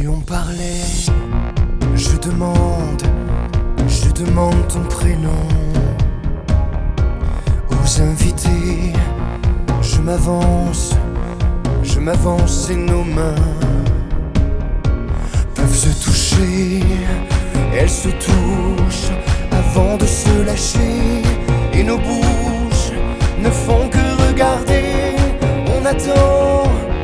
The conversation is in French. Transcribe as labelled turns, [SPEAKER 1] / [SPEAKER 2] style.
[SPEAKER 1] Si on parlait, je demande ton prénom. Aux invités, je m'avance et nos mains peuvent se toucher. Elles se touchent avant de se lâcher, et nos bouches ne font que regarder. On attend